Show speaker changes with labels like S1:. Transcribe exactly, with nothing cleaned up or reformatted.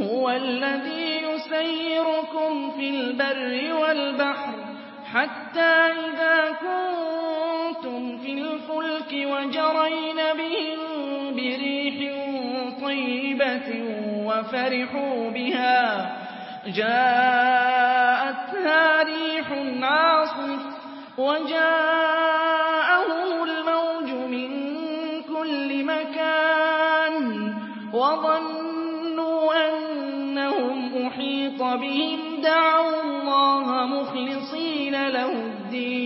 S1: هُوَ الَّذِي يُسَيِّرُكُمْ فِي الْبَرِّ وَالْبَحْرِ حَتَّىٰ إِذَا كُنتُمْ فِي الْفُلْكِ وَجَرَيْنَ بِهِم بِرِيحٍ طَيِّبَةٍ وَفَرِحُوا بِهَا جَاءَتْهَا رِيحٌ عَاصِفٌ وَجَاءَهُمُ الْمَوْجُ مِن كُلِّ مَكَانٍ وَظَنُّوا أَنَّهُمْ أُحِيطَ بِهِمْ دَعَوُا اللَّهَ مُخْلِصِينَ لَهُ الدِّينَ